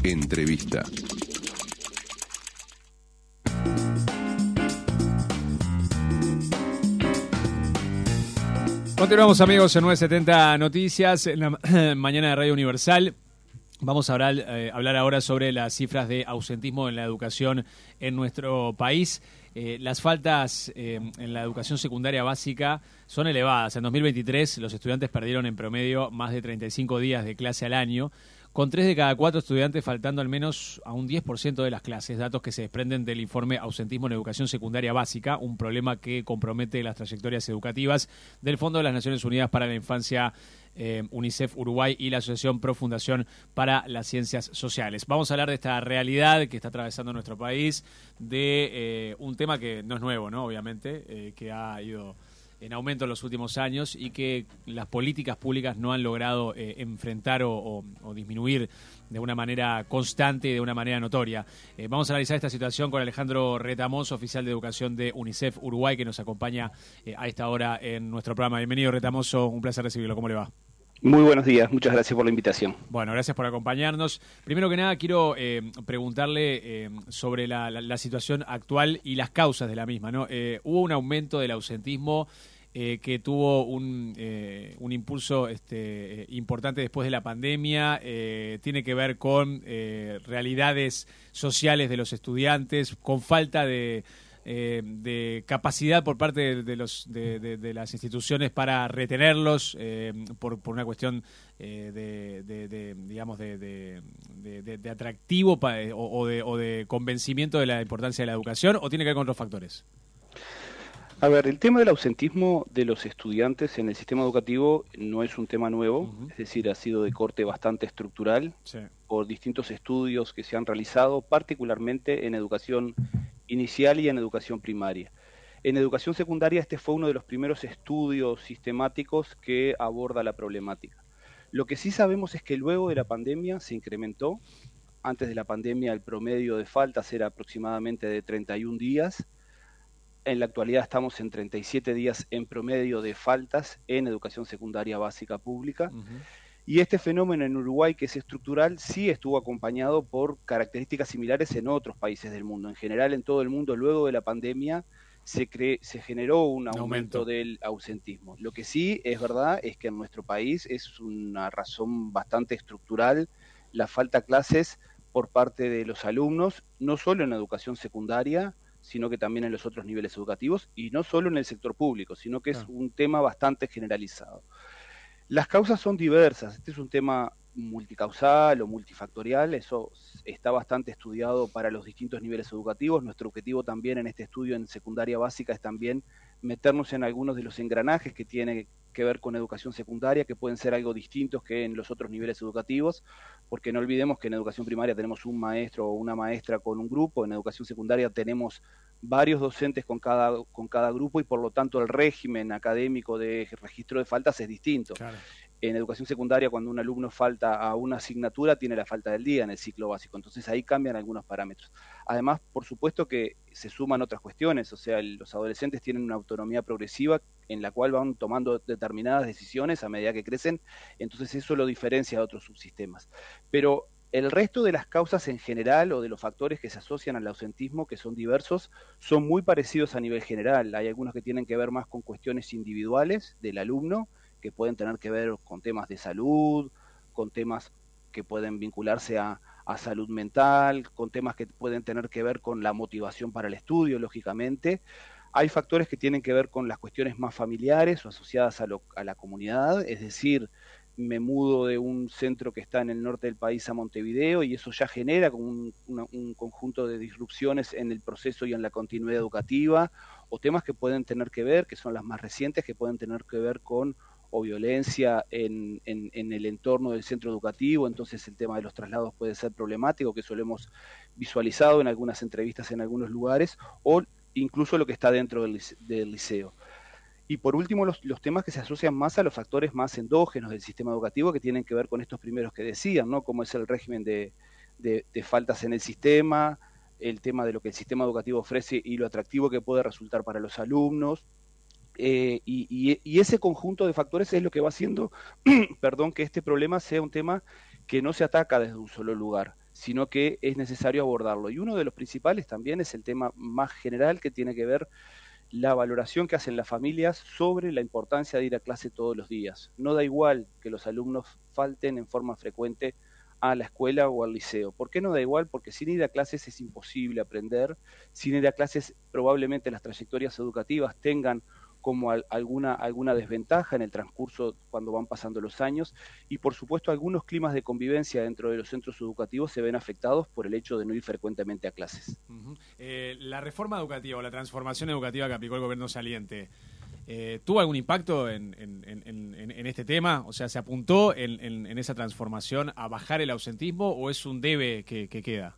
Entrevista. Continuamos, amigos, en 970 Noticias, en la mañana de Radio Universal. Vamos a hablar ahora sobre las cifras de ausentismo en la educación en nuestro país. Las faltas en la educación secundaria básica son elevadas. En 2023 los estudiantes perdieron en promedio más de 35 días de clase al año, con 3 de cada 4 estudiantes faltando al menos a un 10% de las clases, datos que se desprenden del informe Ausentismo en Educación Secundaria Básica, un problema que compromete las trayectorias educativas del Fondo de las Naciones Unidas para la Infancia, UNICEF Uruguay y la Asociación Pro Fundación para las Ciencias Sociales. Vamos a hablar de esta realidad que está atravesando nuestro país, de un tema que no es nuevo, ¿no? Obviamente, que ha ido en aumento en los últimos años y que las políticas públicas no han logrado enfrentar o disminuir de una manera constante y de una manera notoria. Vamos a analizar esta situación con Alejandro Retamoso, oficial de educación de UNICEF Uruguay, que nos acompaña a esta hora en nuestro programa. Bienvenido, Retamoso, un placer recibirlo. ¿Cómo le va? Muy buenos días, muchas gracias por la invitación. Bueno, gracias por acompañarnos. Primero que nada, quiero preguntarle sobre la situación actual y las causas de la misma, ¿no? Hubo un aumento del ausentismo que tuvo un impulso importante después de la pandemia, tiene que ver con realidades sociales de los estudiantes, con falta de capacidad por parte de las instituciones para retenerlos por una cuestión digamos de atractivo o de convencimiento de la importancia de la educación, o tiene que ver con otros factores. A ver, el tema del ausentismo de los estudiantes en el sistema educativo no es un tema nuevo, es decir, ha sido de corte bastante estructural por distintos estudios que se han realizado, particularmente en educación inicial y en educación primaria. En educación secundaria este fue uno de los primeros estudios sistemáticos que aborda la problemática. Lo que sí sabemos es que luego de la pandemia se incrementó. Antes de la pandemia el promedio de faltas era aproximadamente de 31 días. En la actualidad estamos en 37 días en promedio de faltas en educación secundaria básica pública. Y este fenómeno en Uruguay, que es estructural, sí estuvo acompañado por características similares en otros países del mundo. En general, en todo el mundo, luego de la pandemia, se generó un aumento del ausentismo. Lo que sí es verdad es que en nuestro país es una razón bastante estructural la falta de clases por parte de los alumnos, no solo en la educación secundaria, sino que también en los otros niveles educativos, y no solo en el sector público, sino que es un tema bastante generalizado. Las causas son diversas, este es un tema multicausal o multifactorial, eso está bastante estudiado para los distintos niveles educativos. Nuestro objetivo también en este estudio en secundaria básica es también meternos en algunos de los engranajes que tienen que ver con educación secundaria, que pueden ser algo distintos que en los otros niveles educativos, porque no olvidemos que en educación primaria tenemos un maestro o una maestra con un grupo, en educación secundaria tenemos varios docentes con cada grupo y por lo tanto el régimen académico de registro de faltas es distinto. Claro. En educación secundaria, cuando un alumno falta a una asignatura, tiene la falta del día en el ciclo básico, entonces ahí cambian algunos parámetros. Además, por supuesto que se suman otras cuestiones, o sea, los adolescentes tienen una autonomía progresiva en la cual van tomando determinadas decisiones a medida que crecen, entonces eso lo diferencia de otros subsistemas. Pero el resto de las causas en general o de los factores que se asocian al ausentismo, que son diversos, son muy parecidos a nivel general. Hay algunos que tienen que ver más con cuestiones individuales del alumno, que pueden tener que ver con temas de salud, con temas que pueden vincularse a salud mental, con temas que pueden tener que ver con la motivación para el estudio, lógicamente. Hay factores que tienen que ver con las cuestiones más familiares o asociadas a la comunidad, es decir, me mudo de un centro que está en el norte del país a Montevideo y eso ya genera como un conjunto de disrupciones en el proceso y en la continuidad educativa, o temas que pueden tener que ver, que son las más recientes, que pueden tener que ver con o violencia en el entorno del centro educativo, entonces el tema de los traslados puede ser problemático, que eso lo hemos visualizado en algunas entrevistas en algunos lugares, o incluso lo que está dentro del liceo. Y por último, los temas que se asocian más a los factores más endógenos del sistema educativo, que tienen que ver con estos primeros que decían, ¿no? Como es el régimen de faltas en el sistema, el tema de lo que el sistema educativo ofrece y lo atractivo que puede resultar para los alumnos. Y ese conjunto de factores es lo que va haciendo perdón, que este problema sea un tema que no se ataca desde un solo lugar, sino que es necesario abordarlo. Y uno de los principales también es el tema más general que tiene que ver la valoración que hacen las familias sobre la importancia de ir a clase todos los días. No da igual que los alumnos falten en forma frecuente a la escuela o al liceo. ¿Por qué no da igual? Porque sin ir a clases es imposible aprender, sin ir a clases probablemente las trayectorias educativas tengan como alguna desventaja en el transcurso cuando van pasando los años, y por supuesto algunos climas de convivencia dentro de los centros educativos se ven afectados por el hecho de no ir frecuentemente a clases. La reforma educativa o la transformación educativa que aplicó el gobierno saliente, ¿tuvo algún impacto en este tema? O sea, ¿se apuntó en esa transformación a bajar el ausentismo o es un debe que queda?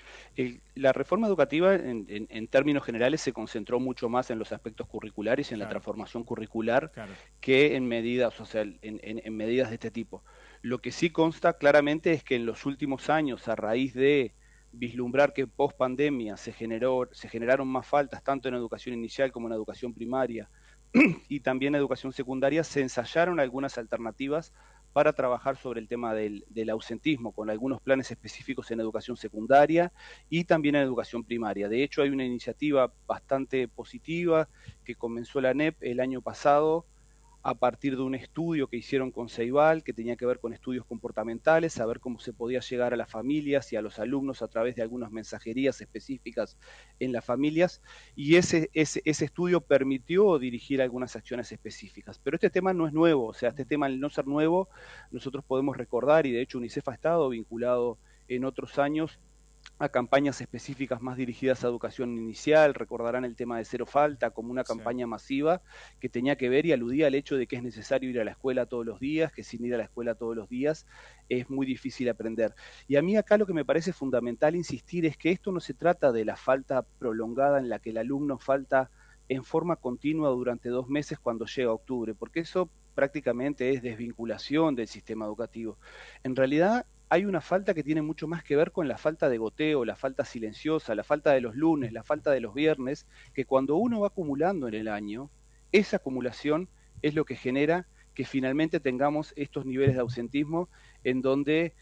La reforma educativa, en términos generales, se concentró mucho más en los aspectos curriculares y en la transformación curricular que en medidas, o sea, en medidas de este tipo. Lo que sí consta claramente es que en los últimos años, a raíz de vislumbrar que post pandemia se generaron más faltas, tanto en educación inicial como en educación primaria y también en educación secundaria, se ensayaron algunas alternativas para trabajar sobre el tema del ausentismo, con algunos planes específicos en educación secundaria y también en educación primaria. De hecho, hay una iniciativa bastante positiva que comenzó la ANEP el año pasado a partir de un estudio que hicieron con Ceibal, que tenía que ver con estudios comportamentales, saber cómo se podía llegar a las familias y a los alumnos a través de algunas mensajerías específicas en las familias, y ese estudio permitió dirigir algunas acciones específicas. Pero este tema no es nuevo, o sea, este tema al no ser nuevo, nosotros podemos recordar, y de hecho UNICEF ha estado vinculado en otros años a campañas específicas más dirigidas a educación inicial. Recordarán el tema de Cero Falta como una campaña masiva que tenía que ver y aludía al hecho de que es necesario ir a la escuela todos los días, que sin ir a la escuela todos los días es muy difícil aprender. Y a mí acá lo que me parece fundamental insistir es que esto no se trata de la falta prolongada en la que el alumno falta en forma continua durante 2 meses cuando llega octubre, porque eso prácticamente es desvinculación del sistema educativo. En realidad hay una falta que tiene mucho más que ver con la falta de goteo, la falta silenciosa, la falta de los lunes, la falta de los viernes, que cuando uno va acumulando en el año, esa acumulación es lo que genera que finalmente tengamos estos niveles de ausentismo en donde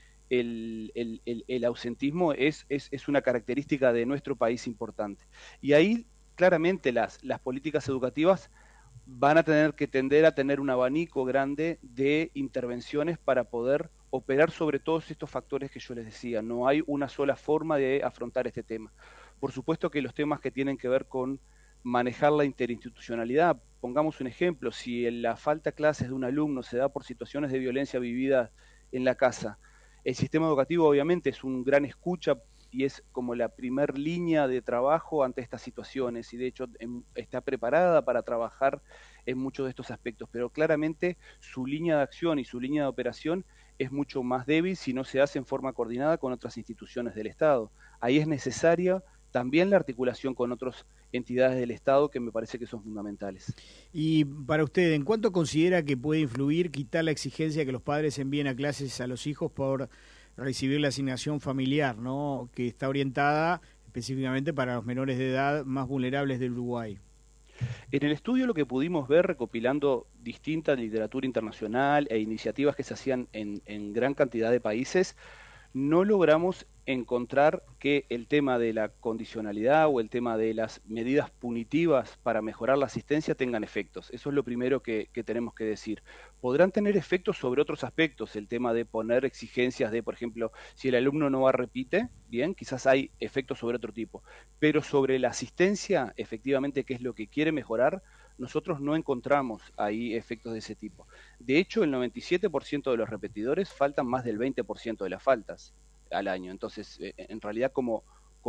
el ausentismo es una característica de nuestro país importante. Y ahí claramente las políticas educativas van a tener que tender a tener un abanico grande de intervenciones para poder operar sobre todos estos factores que yo les decía. No hay una sola forma de afrontar este tema. Por supuesto que los temas que tienen que ver con manejar la interinstitucionalidad, pongamos un ejemplo, si la falta de clases de un alumno se da por situaciones de violencia vivida en la casa, el sistema educativo obviamente es un gran escucha y es como la primer línea de trabajo ante estas situaciones, y de hecho está preparada para trabajar en muchos de estos aspectos, pero claramente su línea de acción y su línea de operación es mucho más débil si no se hace en forma coordinada con otras instituciones del Estado. Ahí es necesaria también la articulación con otras entidades del Estado que me parece que son fundamentales. Y para usted, ¿en cuánto considera que puede influir quitar la exigencia que los padres envíen a clases a los hijos por recibir la asignación familiar, ¿no?, que está orientada específicamente para los menores de edad más vulnerables del Uruguay? En el estudio lo que pudimos ver, recopilando distinta literatura internacional e iniciativas que se hacían en gran cantidad de países, no logramos encontrar que el tema de la condicionalidad o el tema de las medidas punitivas para mejorar la asistencia tengan efectos. Eso es lo primero que tenemos que decir. Podrán tener efectos sobre otros aspectos, el tema de poner exigencias de, por ejemplo, si el alumno no repite, bien, quizás hay efectos sobre otro tipo, pero sobre la asistencia, efectivamente, que es lo que quiere mejorar, nosotros no encontramos ahí efectos de ese tipo. De hecho, el 97% de los repetidores faltan más del 20% de las faltas al año. Entonces, en realidad, como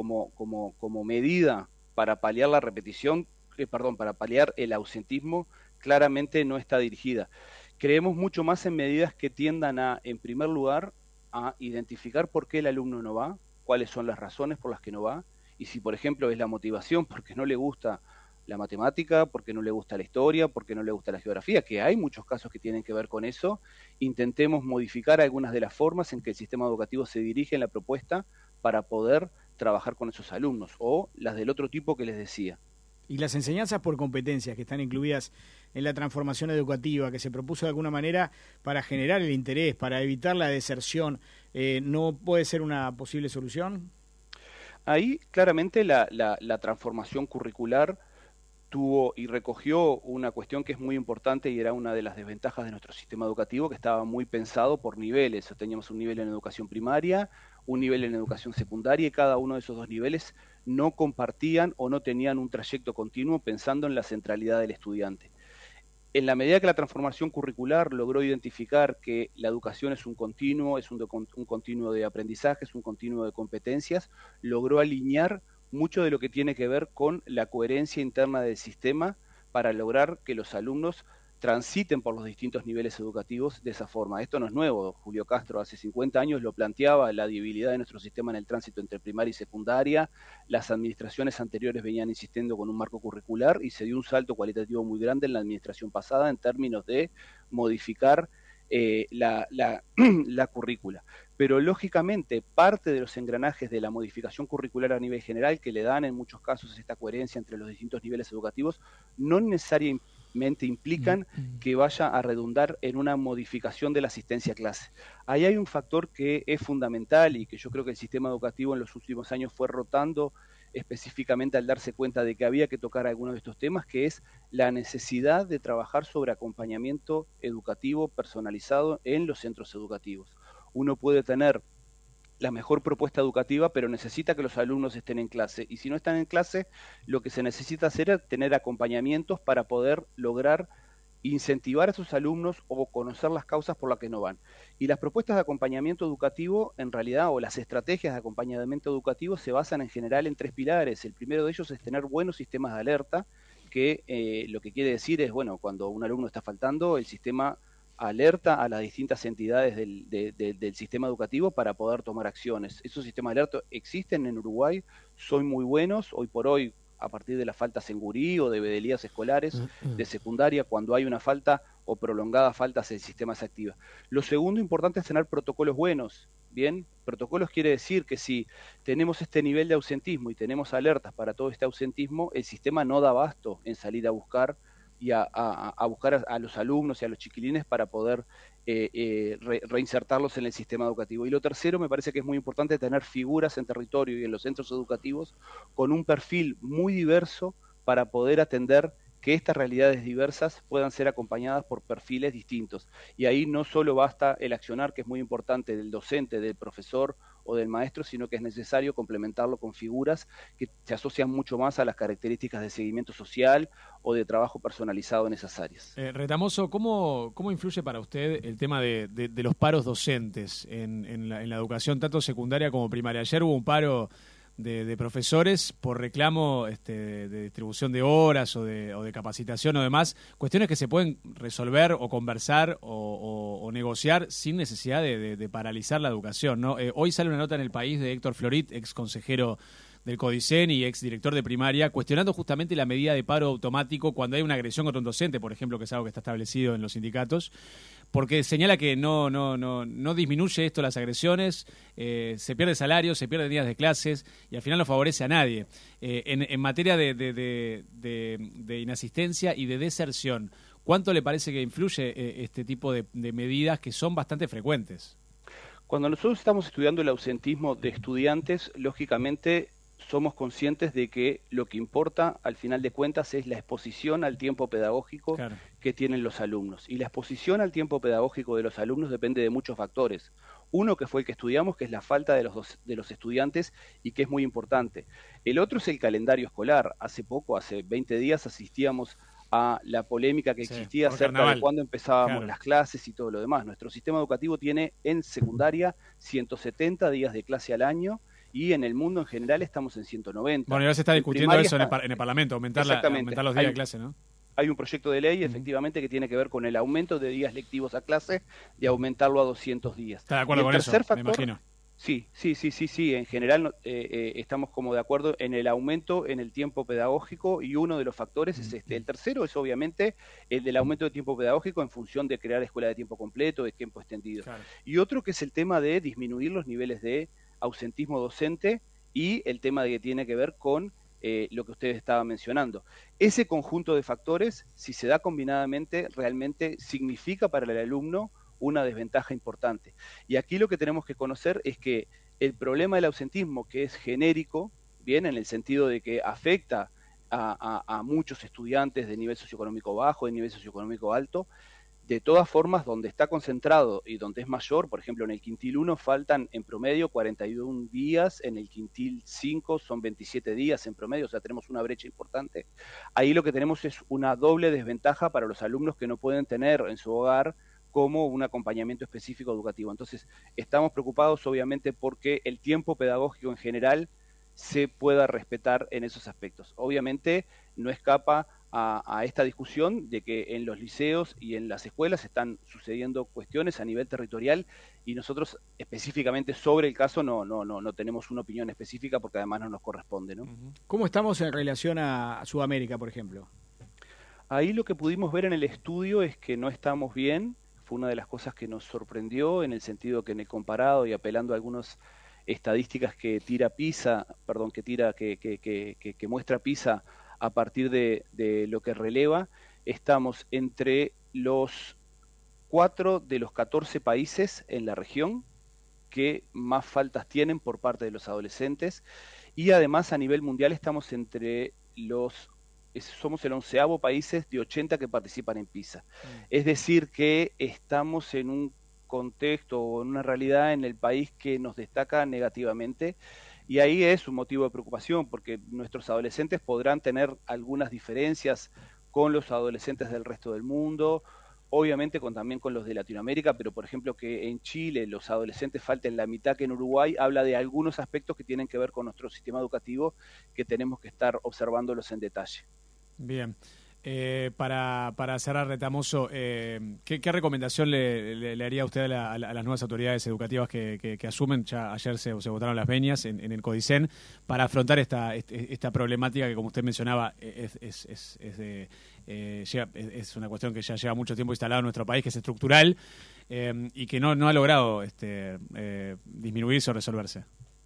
medida para paliar la repetición, para paliar el ausentismo, claramente no está dirigida. Creemos mucho más en medidas que tiendan a, en primer lugar, a identificar por qué el alumno no va, cuáles son las razones por las que no va, y si, por ejemplo, es la motivación porque no le gusta la matemática, porque no le gusta la historia, porque no le gusta la geografía, que hay muchos casos que tienen que ver con eso, intentemos modificar algunas de las formas en que el sistema educativo se dirige en la propuesta para poder trabajar con esos alumnos, o las del otro tipo que les decía. Y las enseñanzas por competencias que están incluidas en la transformación educativa, que se propuso de alguna manera para generar el interés, para evitar la deserción, ¿no puede ser una posible solución? Ahí claramente la transformación curricular tuvo y recogió una cuestión que es muy importante y era una de las desventajas de nuestro sistema educativo, que estaba muy pensado por niveles. Teníamos un nivel en educación primaria, un nivel en educación secundaria, y cada uno de esos dos niveles no compartían o no tenían un trayecto continuo pensando en la centralidad del estudiante. En la medida que la transformación curricular logró identificar que la educación es un continuo, es un continuo de aprendizaje, es un continuo de competencias, logró alinear mucho de lo que tiene que ver con la coherencia interna del sistema para lograr que los alumnos transiten por los distintos niveles educativos de esa forma. Esto no es nuevo. Julio Castro hace 50 años lo planteaba, la debilidad de nuestro sistema en el tránsito entre primaria y secundaria. Las administraciones anteriores venían insistiendo con un marco curricular y se dio un salto cualitativo muy grande en la administración pasada en términos de modificar la currícula. Pero lógicamente parte de los engranajes de la modificación curricular a nivel general, que le dan en muchos casos esta coherencia entre los distintos niveles educativos, no necesariamente implican que vaya a redundar en una modificación de la asistencia a clase. Ahí hay un factor que es fundamental y que yo creo que el sistema educativo en los últimos años fue rotando específicamente al darse cuenta de que había que tocar algunos de estos temas, que es la necesidad de trabajar sobre acompañamiento educativo personalizado en los centros educativos. Uno puede tener la mejor propuesta educativa, pero necesita que los alumnos estén en clase. Y si no están en clase, lo que se necesita hacer es tener acompañamientos para poder lograr incentivar a sus alumnos o conocer las causas por las que no van. Y las propuestas de acompañamiento educativo, en realidad, o las estrategias de acompañamiento educativo se basan en general en 3 pilares. El primero de ellos es tener buenos sistemas de alerta, que lo que quiere decir es, bueno, cuando un alumno está faltando, el sistema alerta a las distintas entidades del sistema educativo para poder tomar acciones. Esos sistemas de alerta existen en Uruguay, son muy buenos. Hoy por hoy, a partir de las faltas en gurí o de bedelías escolares de secundaria, cuando hay una falta o prolongada faltas, el sistema se activa. Lo segundo importante es tener protocolos buenos. Bien, protocolos quiere decir que si tenemos este nivel de ausentismo y tenemos alertas para todo este ausentismo, el sistema no da abasto en salir a buscar y a buscar a los alumnos y a los chiquilines para poder reinsertarlos en el sistema educativo. Y lo tercero, me parece que es muy importante tener figuras en territorio y en los centros educativos con un perfil muy diverso para poder atender que estas realidades diversas puedan ser acompañadas por perfiles distintos. Y ahí no solo basta el accionar, que es muy importante, del docente, del profesor o del maestro, sino que es necesario complementarlo con figuras que se asocian mucho más a las características de seguimiento social o de trabajo personalizado en esas áreas. Retamoso, ¿cómo influye para usted el tema de los paros docentes en la educación, tanto secundaria como primaria? Ayer hubo un paro de profesores por reclamo de distribución de horas o de capacitación o demás, cuestiones que se pueden resolver o conversar o negociar sin necesidad de paralizar la educación, ¿no? Hoy sale una nota en El País de Héctor Florit, ex consejero del CODICEN y ex director de primaria, cuestionando justamente la medida de paro automático cuando hay una agresión contra un docente, por ejemplo, que es algo que está establecido en los sindicatos, porque señala que no disminuye esto las agresiones, se pierde salario, se pierden días de clases y al final no favorece a nadie. En materia de inasistencia y de deserción, ¿cuánto le parece que influye este tipo de medidas que son bastante frecuentes? Cuando nosotros estamos estudiando el ausentismo de estudiantes, lógicamente somos conscientes de que lo que importa al final de cuentas es la exposición al tiempo pedagógico que tienen los alumnos. Y la exposición al tiempo pedagógico de los alumnos depende de muchos factores. Uno, que fue el que estudiamos, que es la falta de los estudiantes y que es muy importante. El otro es el calendario escolar. Hace 20 días asistíamos a la polémica que existía acerca de cuándo empezábamos las clases y todo lo demás. Nuestro sistema educativo tiene en secundaria 170 días de clase al año y en el mundo en general estamos en 190. Bueno, ya se está discutiendo eso en el Parlamento, aumentar los días de clase, ¿no? Hay un proyecto de ley, efectivamente, que tiene que ver con el aumento de días lectivos a clase, de aumentarlo a 200 días. ¿Está de acuerdo con eso? Me imagino. Sí. En general estamos como de acuerdo en el aumento en el tiempo pedagógico y uno de los factores es este. El tercero es obviamente el del aumento de tiempo pedagógico en función de crear escuela de tiempo completo, de tiempo extendido. Claro. Y otro que es el tema de disminuir los niveles de ausentismo docente y el tema de que tiene que ver con lo que ustedes estaban mencionando. Ese conjunto de factores, si se da combinadamente, realmente significa para el alumno una desventaja importante. Y aquí lo que tenemos que conocer es que el problema del ausentismo, que es genérico, bien, en el sentido de que afecta a muchos estudiantes de nivel socioeconómico bajo, de nivel socioeconómico alto, de todas formas, donde está concentrado y donde es mayor, por ejemplo, en el quintil 1 faltan en promedio 41 días, en el quintil 5 son 27 días en promedio, o sea, tenemos una brecha importante. Ahí lo que tenemos es una doble desventaja para los alumnos que no pueden tener en su hogar como un acompañamiento específico educativo. Entonces, estamos preocupados obviamente porque el tiempo pedagógico en general se pueda respetar en esos aspectos. Obviamente no escapa a esta discusión de que en los liceos y en las escuelas están sucediendo cuestiones a nivel territorial y nosotros específicamente sobre el caso no tenemos una opinión específica porque además no nos corresponde, ¿no? ¿Cómo estamos en relación a Sudamérica, por ejemplo? Ahí lo que pudimos ver en el estudio es que no estamos bien. Fue una de las cosas que nos sorprendió en el sentido que en el comparado y apelando a algunas estadísticas que tira PISA, perdón, que muestra PISA a partir de lo que releva, estamos entre los 4 de los 14 países en la región que más faltas tienen por parte de los adolescentes y además a nivel mundial estamos entre somos el 11º país de 80 que participan en PISA. Es decir que estamos en un contexto o en una realidad en el país que nos destaca negativamente y ahí es un motivo de preocupación porque nuestros adolescentes podrán tener algunas diferencias con los adolescentes del resto del mundo, obviamente también con los de Latinoamérica, pero por ejemplo que en Chile los adolescentes falten la mitad que en Uruguay, habla de algunos aspectos que tienen que ver con nuestro sistema educativo que tenemos que estar observándolos en detalle. Bien. Para cerrar, Retamoso, ¿qué recomendación le haría usted a las nuevas autoridades educativas que asumen? Ya ayer se votaron las venias en el CODICEN para afrontar esta problemática que, como usted mencionaba, es una cuestión que ya lleva mucho tiempo instalada en nuestro país, que es estructural y que no ha logrado disminuirse o resolverse.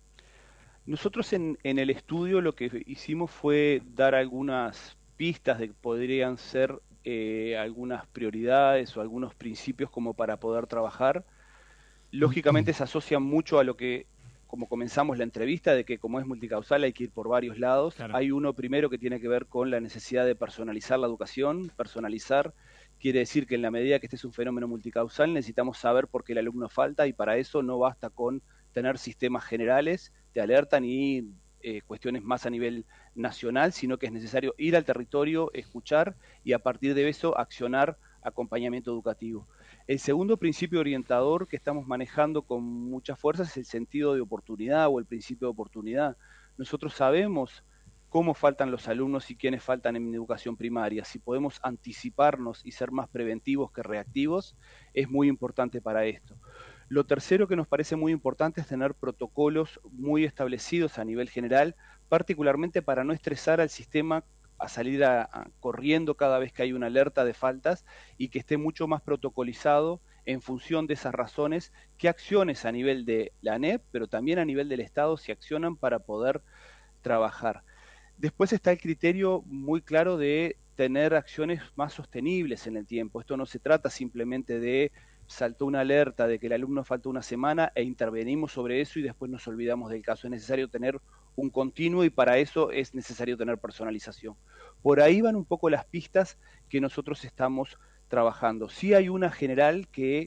Nosotros en el estudio lo que hicimos fue dar algunas pistas de que podrían ser algunas prioridades o algunos principios como para poder trabajar. Lógicamente se asocian mucho a lo que, como comenzamos la entrevista, de que como es multicausal hay que ir por varios lados. Claro. Hay uno primero que tiene que ver con la necesidad de personalizar la educación. Personalizar quiere decir que en la medida que este es un fenómeno multicausal necesitamos saber por qué el alumno falta y para eso no basta con tener sistemas generales de alerta ni cuestiones más a nivel nacional, sino que es necesario ir al territorio, escuchar y a partir de eso accionar acompañamiento educativo. El segundo principio orientador que estamos manejando con mucha fuerza es el sentido de oportunidad o el principio de oportunidad. Nosotros sabemos cómo faltan los alumnos y quiénes faltan en educación primaria. Si podemos anticiparnos y ser más preventivos que reactivos, es muy importante para esto. Lo tercero que nos parece muy importante es tener protocolos muy establecidos a nivel general, particularmente para no estresar al sistema a salir corriendo cada vez que hay una alerta de faltas y que esté mucho más protocolizado en función de esas razones, qué acciones a nivel de la ANEP, pero también a nivel del Estado se accionan para poder trabajar. Después está el criterio muy claro de tener acciones más sostenibles en el tiempo. Esto no se trata simplemente de saltó una alerta de que el alumno faltó una semana e intervenimos sobre eso y después nos olvidamos del caso. Es necesario tener un continuo y para eso es necesario tener personalización. Por ahí van un poco las pistas que nosotros estamos trabajando. Sí hay una general que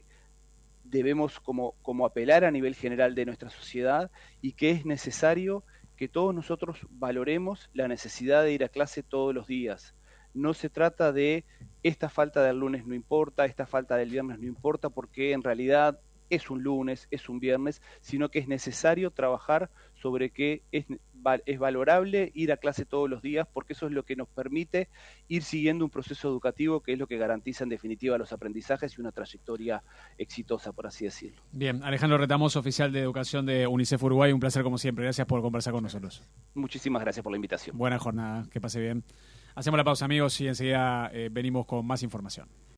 debemos como apelar a nivel general de nuestra sociedad y que es necesario que todos nosotros valoremos la necesidad de ir a clase todos los días. No se trata de esta falta del lunes no importa, esta falta del viernes no importa, porque en realidad es un lunes, es un viernes, sino que es necesario trabajar sobre que es valorable ir a clase todos los días, porque eso es lo que nos permite ir siguiendo un proceso educativo que es lo que garantiza en definitiva los aprendizajes y una trayectoria exitosa, por así decirlo. Bien, Alejandro Retamoso, oficial de educación de UNICEF Uruguay, un placer como siempre. Gracias por conversar con nosotros. Muchísimas gracias por la invitación. Buena jornada, que pase bien. Hacemos la pausa, amigos, y enseguida venimos con más información.